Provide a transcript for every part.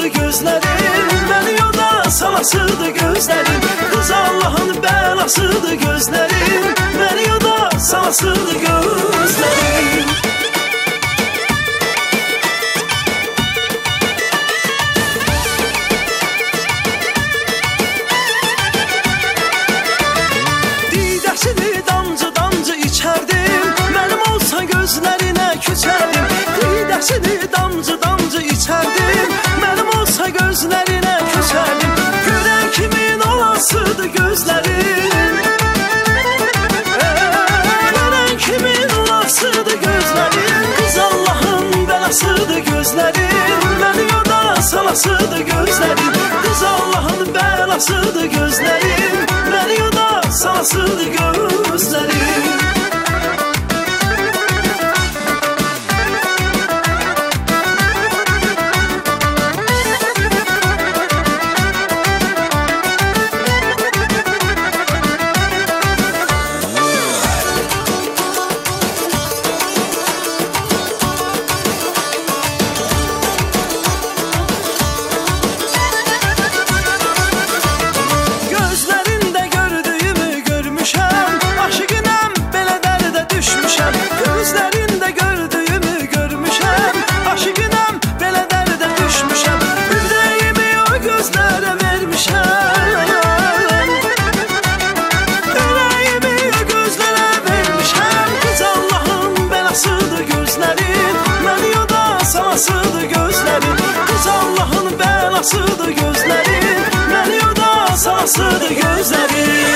salasıdır gözlərin, məni yoda salasıdır gözlərin. Qız Allahın bəlasıdır gözlərin, məni yoda salasıdır gözlərin. Didəsini damcı damcı içərdim, mənim olsa gözlərinə köçərdim. Didəsini damcı damcı içərdim, mənim olsa gözlərinə köçərdim. Görən kimin olasıdır gözlərin, görən kimin olasıdır gözlərin. Qız Allahın bəlasıdır gözlərin, məni yoda salasıdır gözlərin. Qız Allahın bəlasıdır gözlərin, məni yoda salasıdır gözlərin. Salasıdır gözlərin, qız Allahın bəlasıdır gözlərin, məni yoda salasıdır gözlərin.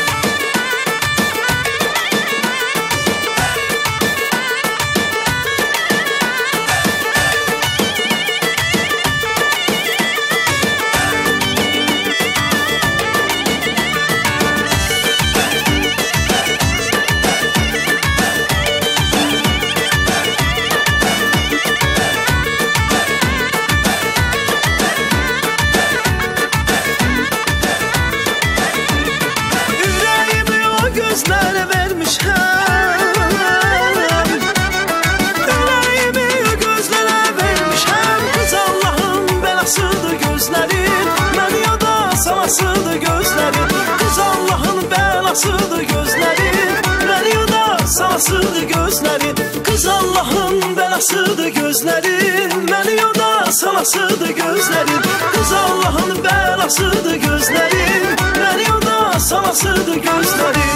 Gözlərə vermişəm, ürəyimi gözlərə vermişəm. Qız Allahın bəlasıdır gözlərin, məni yoda salasıdır gözlərin. Qız Allahın bəlasıdır gözlərin, məni yoda salasıdır gözlərin. Qız Allahın bəlasıdır gözlərin, məni yoda salasıdır gözlərin. Qız Allahın bəlasıdır gözlərin, məni yoda salasıdır gözlərin.